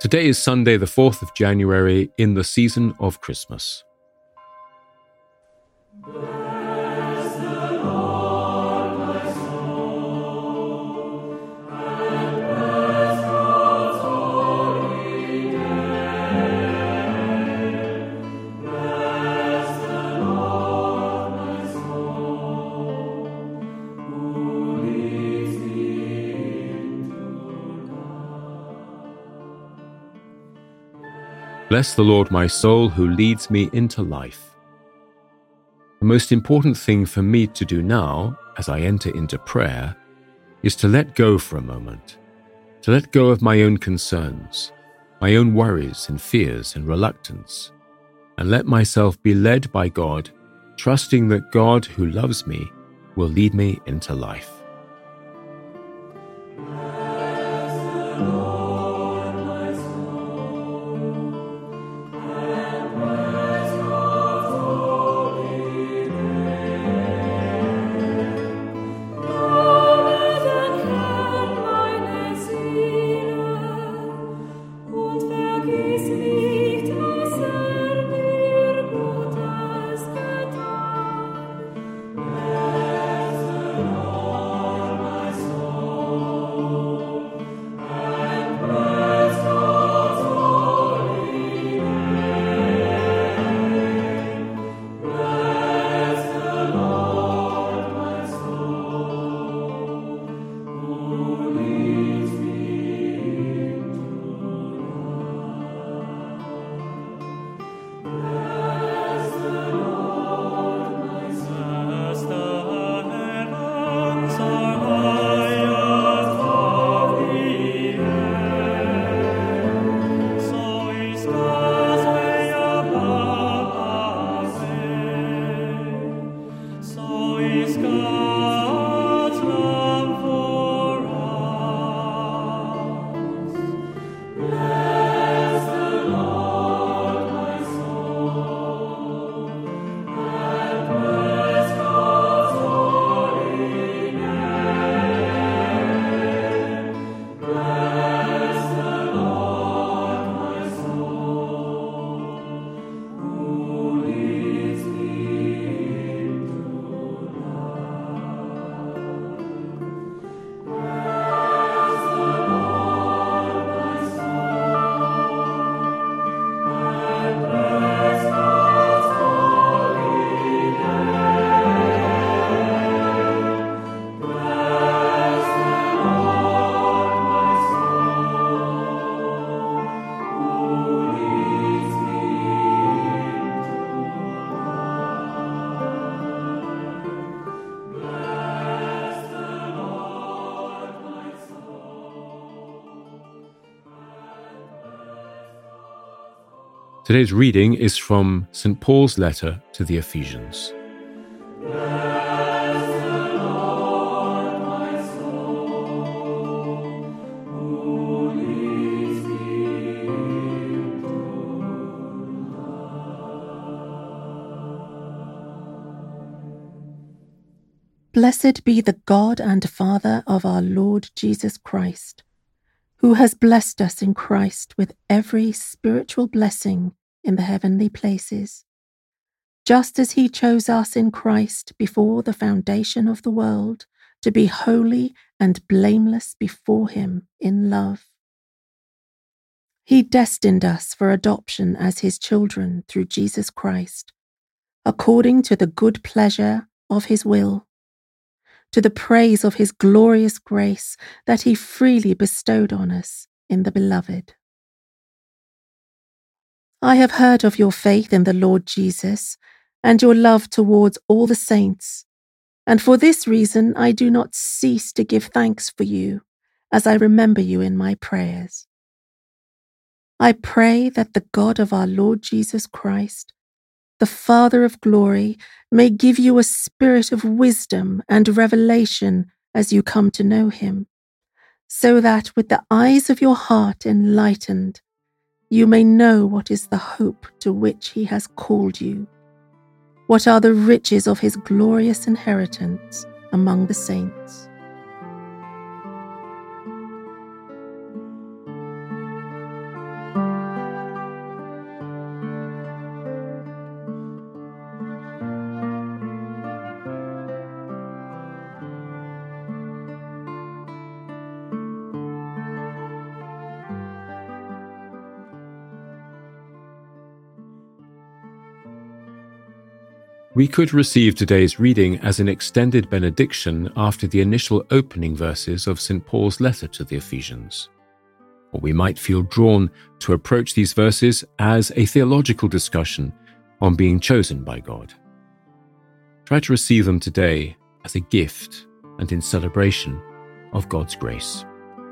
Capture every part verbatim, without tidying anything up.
Today is Sunday, the fourth of January, in the season of Christmas. Bless the Lord, my soul, who leads me into life. The most important thing for me to do now, as I enter into prayer, is to let go for a moment, to let go of my own concerns, my own worries and fears and reluctance, and let myself be led by God, trusting that God, who loves me, will lead me into life. Today's reading is from Saint Paul's letter to the Ephesians. Blessed be the God and Father of our Lord Jesus Christ, who has blessed us in Christ with every spiritual blessing in the heavenly places, just as he chose us in Christ before the foundation of the world to be holy and blameless before him in love. He destined us for adoption as his children through Jesus Christ, according to the good pleasure of his will, to the praise of his glorious grace that he freely bestowed on us in the Beloved. I have heard of your faith in the Lord Jesus and your love towards all the saints, and for this reason I do not cease to give thanks for you as I remember you in my prayers. I pray that the God of our Lord Jesus Christ, the Father of glory, may give you a spirit of wisdom and revelation as you come to know him, so that with the eyes of your heart enlightened, you may know what is the hope to which he has called you, what are the riches of his glorious inheritance among the saints. We could receive today's reading as an extended benediction after the initial opening verses of Saint Paul's letter to the Ephesians. Or we might feel drawn to approach these verses as a theological discussion on being chosen by God. Try to receive them today as a gift and in celebration of God's grace.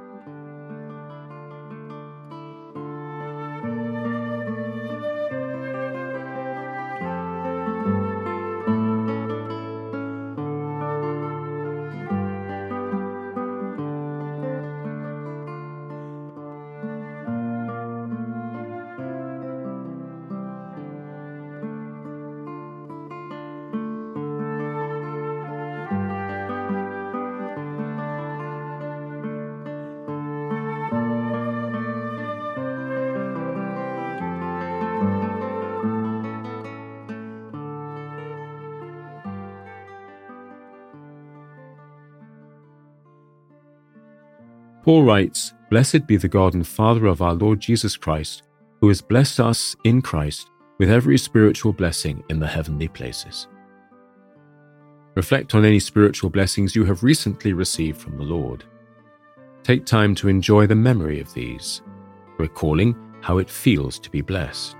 Paul writes, "Blessed be the God and Father of our Lord Jesus Christ, who has blessed us in Christ with every spiritual blessing in the heavenly places." Reflect on any spiritual blessings you have recently received from the Lord. Take time to enjoy the memory of these, recalling how it feels to be blessed.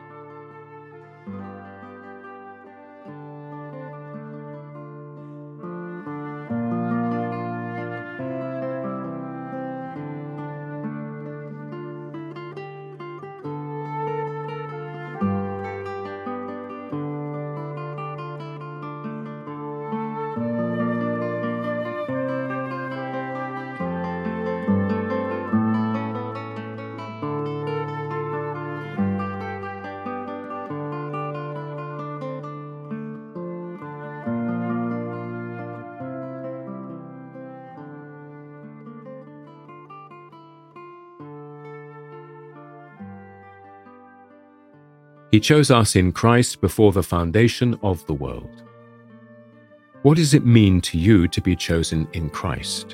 He chose us in Christ before the foundation of the world. What does it mean to you to be chosen in Christ?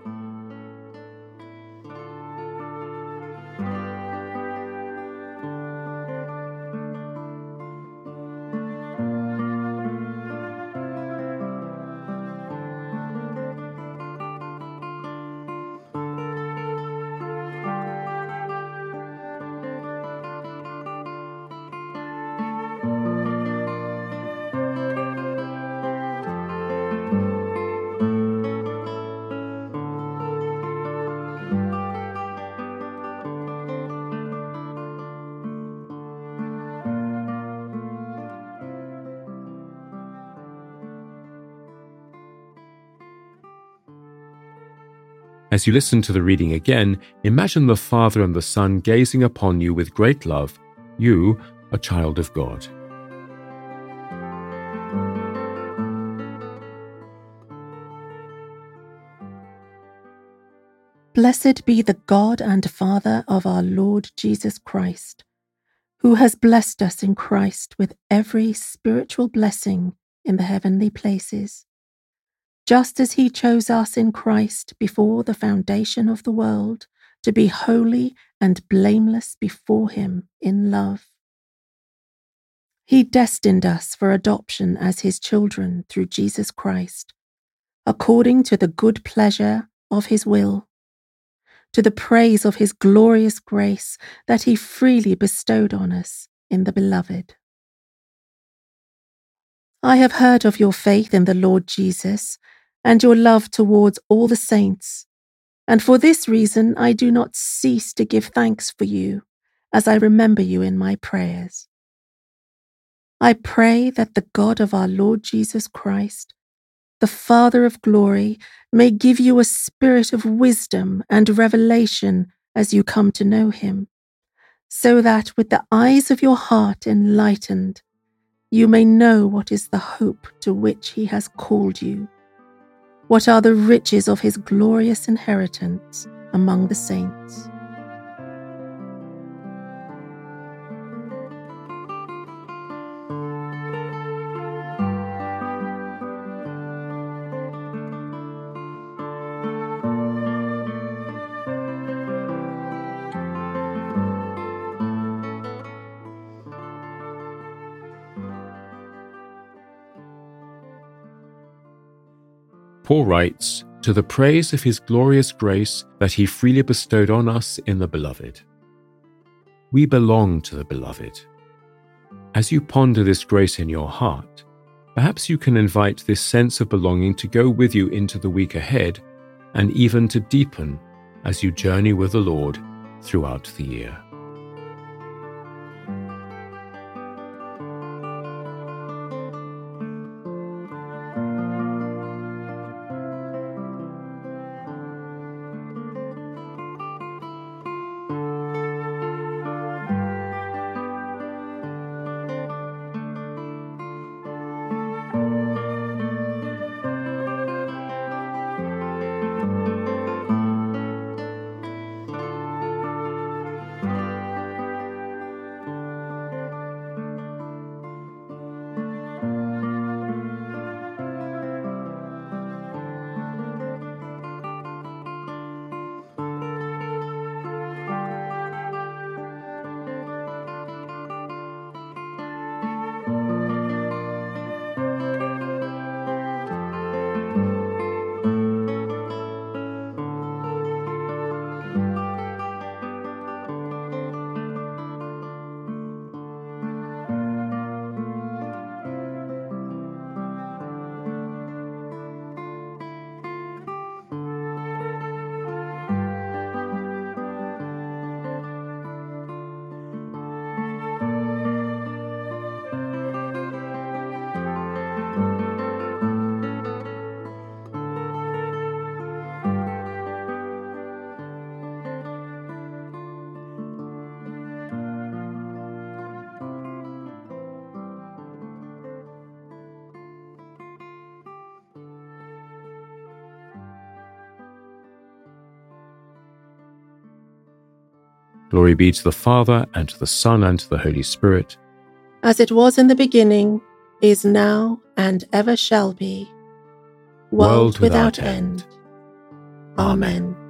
As you listen to the reading again, imagine the Father and the Son gazing upon you with great love, you, a child of God. Blessed be the God and Father of our Lord Jesus Christ, who has blessed us in Christ with every spiritual blessing in the heavenly places, just as he chose us in Christ before the foundation of the world to be holy and blameless before him in love. He destined us for adoption as his children through Jesus Christ, according to the good pleasure of his will, to the praise of his glorious grace that he freely bestowed on us in the Beloved. I have heard of your faith in the Lord Jesus and your love towards all the saints, and for this reason I do not cease to give thanks for you as I remember you in my prayers. I pray that the God of our Lord Jesus Christ, the Father of glory, may give you a spirit of wisdom and revelation as you come to know him, so that with the eyes of your heart enlightened, you may know what is the hope to which he has called you, what are the riches of his glorious inheritance among the saints. Paul writes, "To the praise of his glorious grace that he freely bestowed on us in the Beloved." We belong to the Beloved. As you ponder this grace in your heart, perhaps you can invite this sense of belonging to go with you into the week ahead and even to deepen as you journey with the Lord throughout the year. Glory be to the Father, and to the Son, and to the Holy Spirit. As it was in the beginning, is now, and ever shall be, world, World without without end. end. Amen.